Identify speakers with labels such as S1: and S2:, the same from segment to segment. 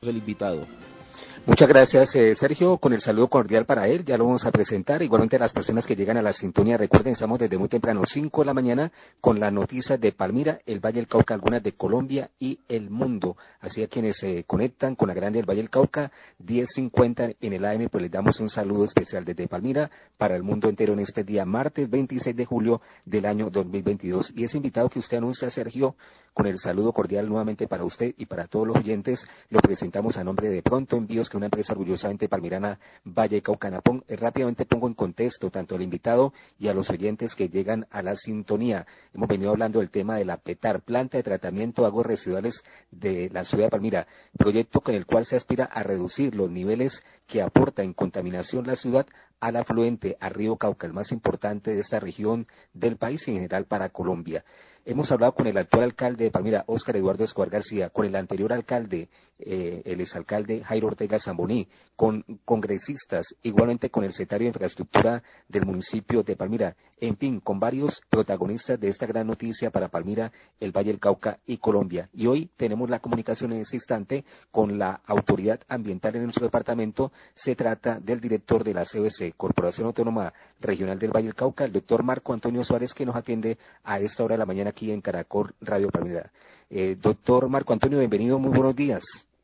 S1: el invitado.
S2: Muchas gracias, Sergio, con el saludo cordial para él, ya lo vamos a presentar, igualmente a las personas que llegan a la sintonía, recuerden, estamos desde muy temprano, 5 de la mañana, con las noticias de Palmira, el Valle del Cauca, algunas de Colombia y el mundo, así a quienes se conectan con la grande del Valle del Cauca, 10:50 en el AM, pues les damos un saludo especial desde Palmira, para el mundo entero en este día, martes 26 de julio del año 2022, y ese invitado que usted anuncia, Sergio, con el saludo cordial nuevamente para usted y para todos los oyentes, lo presentamos a nombre de Pronto Envíos, que es una empresa orgullosamente palmirana, Valle Cauca. Rápidamente pongo en contexto tanto al invitado y a los oyentes que llegan a la sintonía. Hemos venido hablando del tema de la PETAR, Planta de Tratamiento de Aguas Residuales de la ciudad de Palmira, proyecto con el cual se aspira a reducir los niveles que aporta en contaminación la ciudad al afluente, a Río Cauca, el más importante de esta región del país y en general para Colombia. Hemos hablado con el actual alcalde de Palmira, Óscar Eduardo Escobar García, con el anterior alcalde, el exalcalde Jairo Ortega Zamboní, con congresistas, igualmente con el secretario de Infraestructura del municipio de Palmira, en fin, con varios protagonistas de esta gran noticia para Palmira, el Valle del Cauca y Colombia. Y hoy tenemos la comunicación en este instante con la autoridad ambiental en nuestro departamento. Se trata del director de la CBC, Corporación Autónoma Regional del Valle del Cauca, el doctor Marco Antonio Suárez, que nos atiende a esta hora de la mañana aquí en Caracol Radio Palmira. Doctor Marco Antonio, bienvenido, muy buenos días.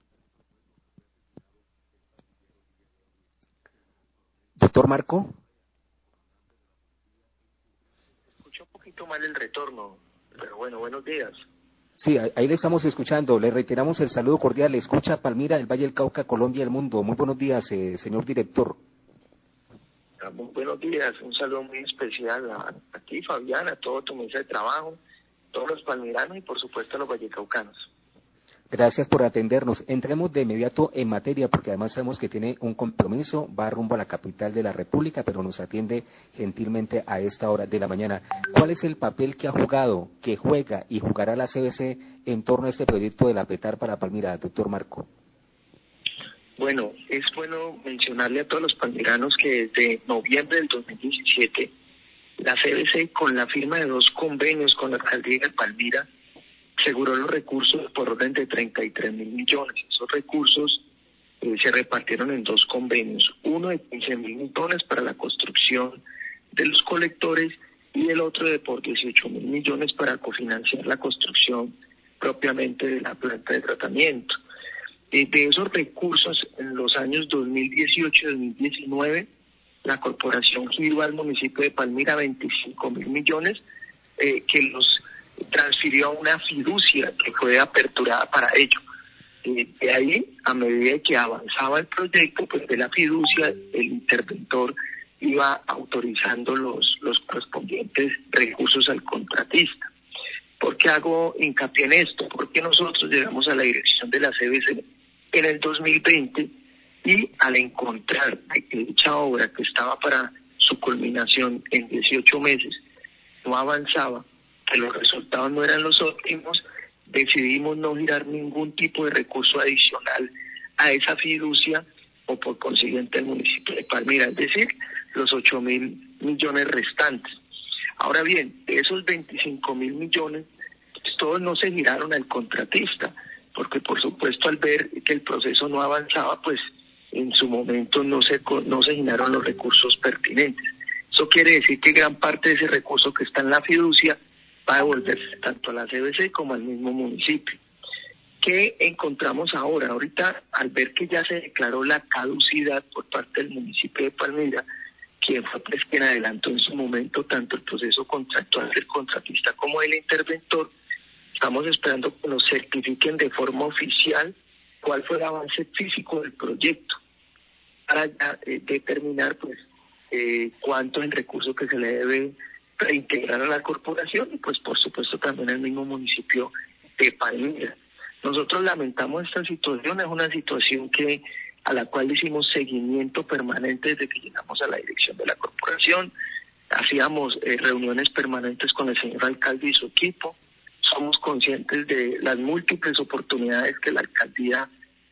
S2: Doctor Marco.
S3: Escucho un poquito mal el retorno, pero bueno, buenos días.
S2: Sí, ahí le estamos escuchando, le reiteramos el saludo cordial, le escucha Palmira, el Valle del Cauca, Colombia, el mundo. Muy buenos días, señor director.
S3: Muy buenos días, un saludo muy especial a ti, Fabián, a todo tu mesa de trabajo, todos los palmiranos y por supuesto a los vallecaucanos.
S2: Gracias por atendernos. Entremos de inmediato en materia, porque además sabemos que tiene un compromiso, va rumbo a la capital de la República, pero nos atiende gentilmente a esta hora de la mañana. ¿Cuál es el papel que ha jugado, que juega y jugará la CBC en torno a este proyecto de la PETAR para Palmira, doctor Marco?
S3: Bueno, es bueno mencionarle a todos los palmiranos que desde noviembre del 2017, la CBC, con la firma de 2 convenios con la alcaldía de Palmira, aseguró los recursos por orden de 33.000 millones. Esos recursos se repartieron en 2 convenios, uno de 15.000 millones para la construcción de los colectores y el otro de por 18.000 millones para cofinanciar la construcción propiamente de la planta de tratamiento. De esos recursos, en los años 2018 y 2019, la corporación giró al municipio de Palmira 25.000 millones que los transfirió a una fiducia que fue aperturada para ello. De ahí, a medida que avanzaba el proyecto, pues de la fiducia, el interventor iba autorizando los correspondientes recursos al contratista. ¿Por qué hago hincapié en esto? Porque nosotros llegamos a la dirección de la CBC en el 2020 y al encontrar que dicha obra, que estaba para su culminación en 18 meses, no avanzaba, que los resultados no eran los óptimos, decidimos no girar ningún tipo de recurso adicional a esa fiducia o por consiguiente el municipio de Palmira, es decir, los 8.000 millones restantes. Ahora bien, de esos 25.000 millones, pues todos no se giraron al contratista, porque por supuesto al ver que el proceso no avanzaba, pues en su momento no se giraron los recursos pertinentes. Eso quiere decir que gran parte de ese recurso que está en la fiducia va a devolverse tanto a la CBC como al mismo municipio. ¿Qué encontramos ahora? Ahorita, al ver que ya se declaró la caducidad por parte del municipio de Palmira, quien fue pues quien adelantó en su momento tanto el proceso contractual del contratista como del interventor, estamos esperando que nos certifiquen de forma oficial cuál fue el avance físico del proyecto para ya, determinar pues cuánto es el recurso que se le debe reintegrar a la corporación y pues por supuesto también al mismo municipio de Palmira. Nosotros lamentamos esta situación, es una situación a la cual hicimos seguimiento permanente desde que llegamos a la dirección de la corporación, hacíamos reuniones permanentes con el señor alcalde y su equipo, somos conscientes de las múltiples oportunidades que la alcaldía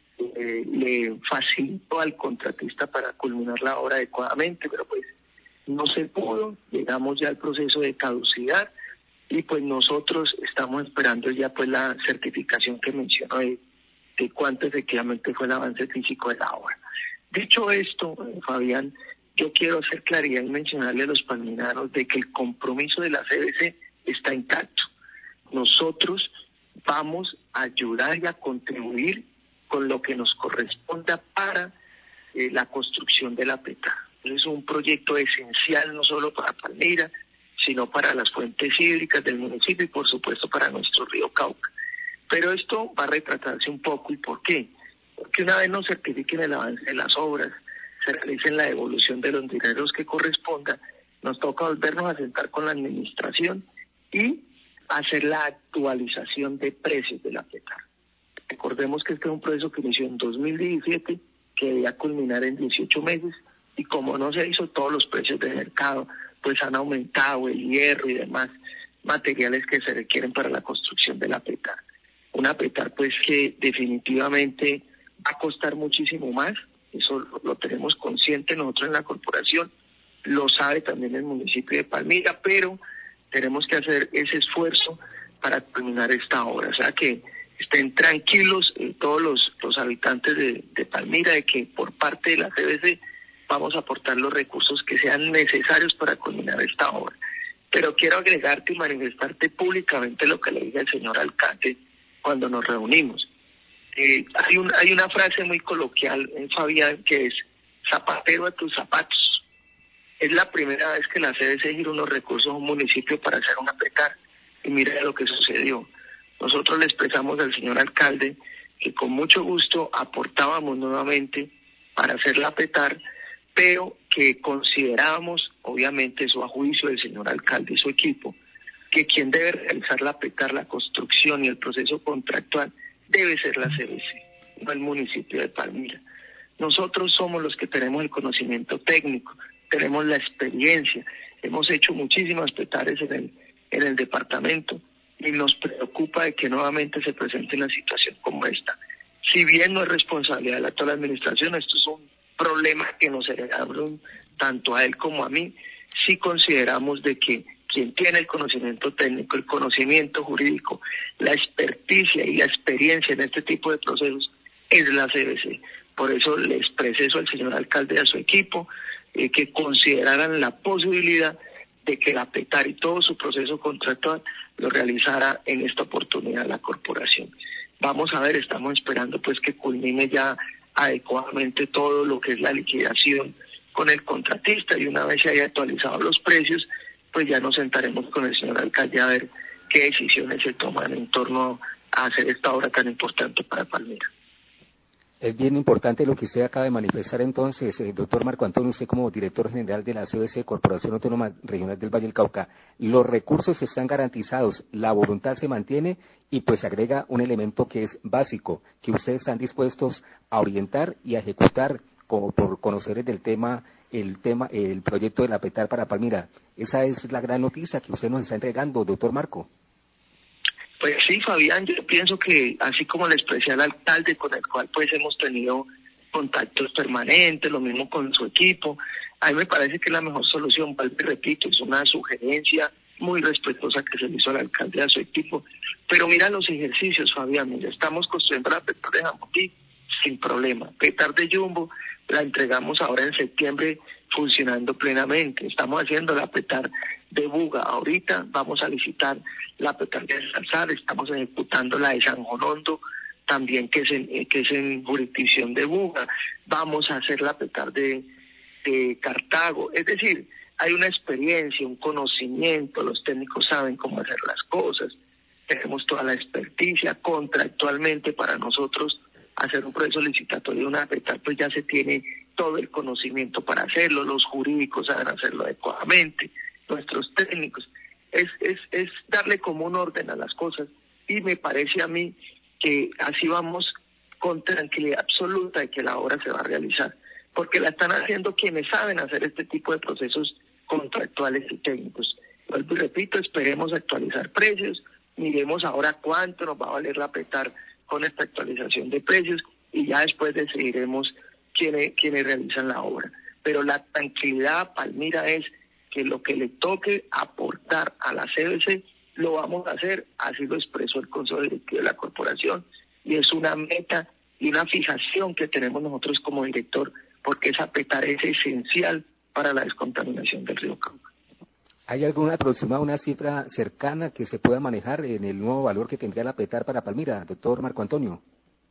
S3: le facilitó al contratista para culminar la obra adecuadamente, pero pues no se pudo, llegamos ya al proceso de caducidad y pues nosotros estamos esperando ya pues la certificación que menciono de de cuánto efectivamente fue el avance físico de la obra. Dicho esto, Fabián, yo quiero hacer claridad y mencionarle a los palmiranos de que el compromiso de la CBC está intacto. Nosotros vamos a ayudar y a contribuir con lo que nos corresponda para la construcción de la PETA. Es un proyecto esencial no solo para Palmira, sino para las fuentes hídricas del municipio y por supuesto para nuestro río Cauca. Pero esto va a retratarse un poco. ¿Y por qué? Porque una vez nos certifiquen el avance de las obras, se realicen la devolución de los dineros que corresponda, nos toca volvernos a sentar con la administración y hacer la actualización de precios de la PETA. Recordemos que este es un proceso que inició en 2017, que debía culminar en 18 meses, y como no se hizo, todos los precios de mercado pues han aumentado, el hierro y demás materiales que se requieren para la construcción de la PETA. Una PETA pues que definitivamente va a costar muchísimo más, eso lo tenemos consciente nosotros en la corporación, lo sabe también el municipio de Palmira, pero tenemos que hacer ese esfuerzo para terminar esta obra. O sea que estén tranquilos todos los habitantes de Palmira, de que por parte de la CBC vamos a aportar los recursos que sean necesarios para culminar esta obra. Pero quiero agregarte y manifestarte públicamente lo que le dije al señor alcalde cuando nos reunimos. Hay una frase muy coloquial, Fabián, que es zapatero a tus zapatos. Es la primera vez que la CBC gira unos recursos a un municipio para hacer una PETA, y mira lo que sucedió. Nosotros le expresamos al señor alcalde que con mucho gusto aportábamos nuevamente para hacer la PETA, pero que considerábamos, obviamente eso a juicio del señor alcalde y su equipo, que quien debe realizar la PETA, la construcción y el proceso contractual debe ser la CBC, no el municipio de Palmira. Nosotros somos los que tenemos el conocimiento técnico, tenemos la experiencia, hemos hecho muchísimas PETAres en el departamento y nos preocupa de que nuevamente se presente una situación como esta. Si bien no es responsabilidad de toda la administración, esto es un problema que nos heredaron tanto a él como a mí, sí consideramos de que quien tiene el conocimiento técnico, el conocimiento jurídico, la experticia y la experiencia en este tipo de procesos es la CBC. Por eso le expresé eso al señor alcalde y a su equipo, que consideraran la posibilidad de que la PETA y todo su proceso contractual lo realizara en esta oportunidad la corporación. Vamos a ver, estamos esperando pues que culmine ya adecuadamente todo lo que es la liquidación con el contratista, y una vez se haya actualizado los precios, pues ya nos sentaremos con el señor alcalde a ver qué decisiones se toman en torno a hacer esta obra tan importante para Palmira.
S2: Es bien importante lo que usted acaba de manifestar entonces, doctor Marco Antonio, usted como director general de la CBC, Corporación Autónoma Regional del Valle del Cauca. Los recursos están garantizados, la voluntad se mantiene y pues se agrega un elemento que es básico, que ustedes están dispuestos a orientar y a ejecutar como por conocer el proyecto de la PETA para Palmira. Esa es la gran noticia que usted nos está entregando, doctor Marco.
S3: Pues sí, Fabián, yo pienso que así como le expresé al alcalde, con el cual pues hemos tenido contactos permanentes, lo mismo con su equipo, a mí me parece que la mejor solución, repito, es una sugerencia muy respetuosa que se le hizo al alcalde y a su equipo, pero mira los ejercicios, Fabián, mira, estamos construyendo la PETA de Jamundí sin problema, PETA de Jumbo la entregamos ahora en septiembre funcionando plenamente, estamos haciendo la PETA de Buga, ahorita vamos a licitar la PETA de Salzar, estamos ejecutando la de San Jonondo, también que es en jurisdicción de Buga, vamos a hacer la PETA de Cartago, es decir, hay una experiencia, un conocimiento, los técnicos saben cómo hacer las cosas, tenemos toda la experticia, contractualmente para nosotros hacer un proceso licitatorio de una PETA, pues ya se tiene todo el conocimiento para hacerlo, los jurídicos saben hacerlo adecuadamente, nuestros técnicos, es darle como un orden a las cosas, y me parece a mí que así vamos con tranquilidad absoluta de que la obra se va a realizar, porque la están haciendo quienes saben hacer este tipo de procesos contractuales y técnicos. Vuelvo y repito, esperemos actualizar precios, miremos ahora cuánto nos va a valer la PETA con esta actualización de precios, y ya después decidiremos quiénes realizan la obra. Pero la tranquilidad a Palmira es que lo que le toque aportar a la CBC lo vamos a hacer, así lo expresó el Consejo Directivo de la Corporación, y es una meta y una fijación que tenemos nosotros como director, porque esa PETAR es esencial para la descontaminación del río Cauca.
S2: ¿Hay alguna aproximada, una cifra cercana que se pueda manejar en el nuevo valor que tendría la PETAR para Palmira, doctor Marco Antonio?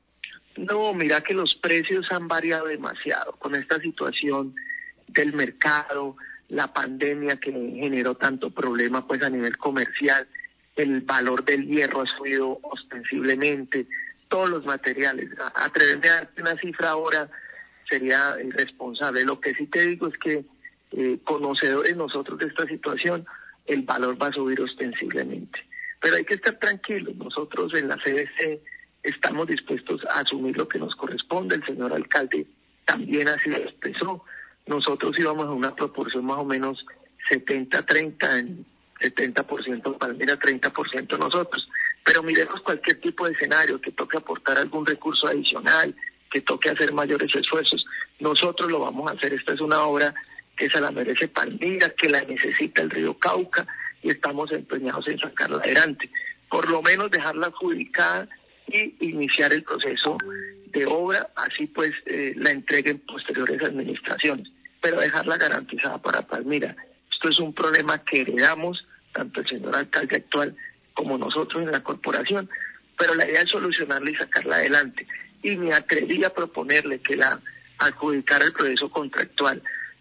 S3: No, mira que los precios han variado demasiado con esta situación del mercado, la pandemia que generó tanto problema pues a nivel comercial, el valor del hierro ha subido ostensiblemente, todos los materiales. Atreverme a darte una cifra ahora sería irresponsable. Lo que sí te digo es que conocedores nosotros de esta situación, el valor va a subir ostensiblemente. Pero hay que estar tranquilos, nosotros en la CBC estamos dispuestos a asumir lo que nos corresponde, el señor alcalde también así lo expresó, nosotros íbamos a una proporción más o menos 70-30, en 70% Palmira, 30% nosotros, pero miremos cualquier tipo de escenario, que toque aportar algún recurso adicional, que toque hacer mayores esfuerzos, nosotros lo vamos a hacer. Esta es una obra que se la merece Palmira, que la necesita el río Cauca, y estamos empeñados en sacarla adelante. Por lo menos dejarla adjudicada y iniciar el proceso de obra, así pues la entreguen posteriores administraciones, pero dejarla garantizada para Palmira. Esto es un problema que heredamos, tanto el señor alcalde actual como nosotros en la corporación, pero la idea es solucionarla y sacarla adelante. Y me atreví a proponerle que la adjudicara el proceso contractual,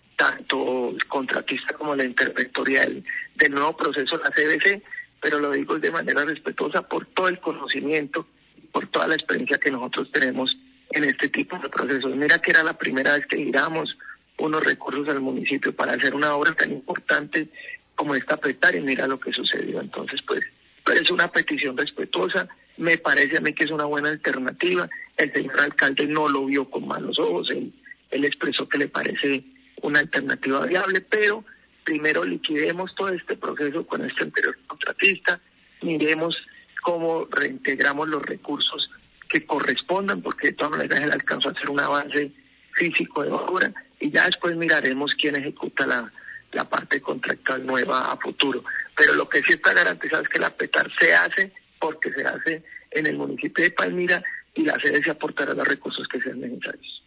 S3: tanto el contratista como la interventoría del nuevo proceso de la CBC, pero lo digo de manera respetuosa por todo el conocimiento, por toda la experiencia que nosotros tenemos en este tipo de procesos. Mira que era la primera vez que giramos unos recursos al municipio para hacer una obra tan importante como esta PETAR, y mira lo que sucedió. Entonces, pues es una petición respetuosa, me parece a mí que es una buena alternativa. El señor alcalde no lo vio con malos ojos, él expresó que le parece una alternativa viable, pero primero liquidemos todo este proceso con este anterior contratista, miremos cómo reintegramos los recursos que correspondan, porque de todas maneras él alcanzó a hacer un avance físico de obra, y ya después miraremos quién ejecuta la parte contractual nueva a futuro. Pero lo que sí está garantizado es que la PETAR se hace porque se hace en el municipio de Palmira, y la sede se aportará los recursos que sean necesarios.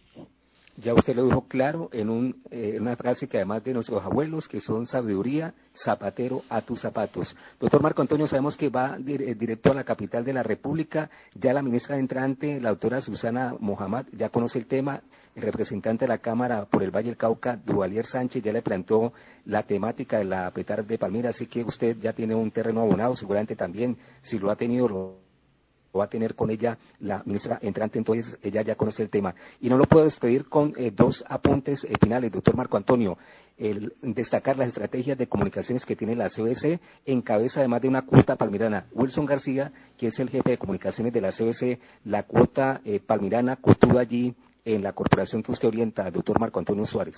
S2: Ya usted lo dijo claro en una frase que además de nuestros abuelos, que son sabiduría, zapatero a tus zapatos. Doctor Marco Antonio, sabemos que va directo a la capital de la República. Ya la ministra entrante, la doctora Susana Mohamed, ya conoce el tema. El representante de la Cámara por el Valle del Cauca, Duvalier Sánchez, ya le planteó la temática de la PETAR de Palmira, así que usted ya tiene un terreno abonado, seguramente también, si lo ha tenido, lo va a tener con ella la ministra entrante, entonces ella ya conoce el tema. Y no lo puedo despedir con dos apuntes finales, doctor Marco Antonio. Destacar las estrategias de comunicaciones que tiene la CBC, en cabeza además de una cuota palmirana. Wilson García, que es el jefe de comunicaciones de la CBC, la cuota palmirana costó allí en la corporación que usted orienta, doctor Marco Antonio Suárez.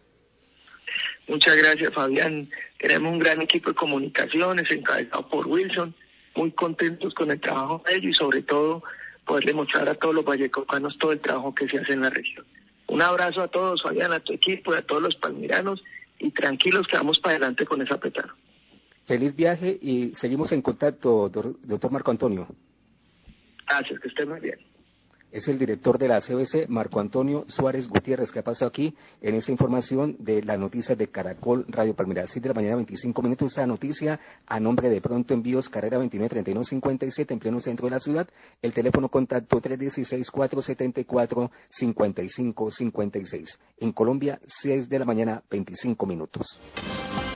S3: Muchas gracias, Fabián. Tenemos un gran equipo de comunicaciones encabezado por Wilson, muy contentos con el trabajo de ellos y sobre todo poder demostrar a todos los vallecaucanos todo el trabajo que se hace en la región. Un abrazo a todos, Fabián, a tu equipo y a todos los palmiranos, y tranquilos que vamos para adelante con esa PETAR.
S2: Feliz viaje y seguimos en contacto, doctor Marco Antonio.
S3: Gracias, que esté muy bien.
S2: Es el director de la CBC, Marco Antonio Suárez Gutiérrez, que ha pasado aquí en esta información de las noticias de Caracol Radio Palmira. 7 de la mañana, 25 minutos. Esta noticia a nombre de Pronto Envíos, carrera 29-31-57, en pleno centro de la ciudad. El teléfono contacto 316-474-5556. En Colombia, 6 de la mañana, 25 minutos.